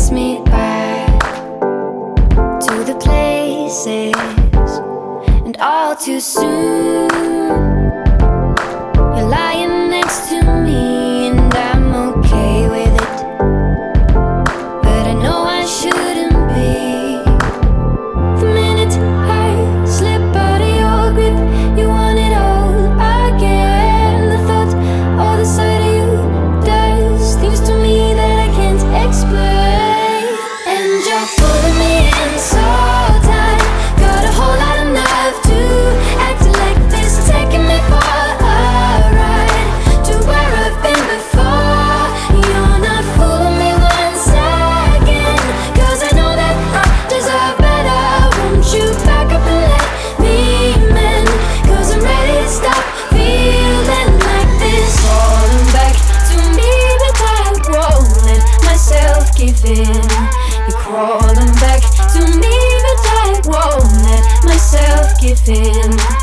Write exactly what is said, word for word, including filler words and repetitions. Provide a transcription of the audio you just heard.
takes me back to the places, and all too soon you're lying next to me, and I'm okay with it, but I know I shouldn't be. The minute I slip out of your grip, you want it all again. The thought or the sight of you does things to me that I can't explain. And you're pulling me in so tight, got a whole lot of nerve to act like this, taking me for a ride to where I've been before. You're not fooling me once again, 'cause I know that I deserve better. Won't you back up and let me mend, 'cause I'm ready to stop feeling like this. Falling back to me, but I won't let myself give in. You're crawling back to me, but I won't let myself give in.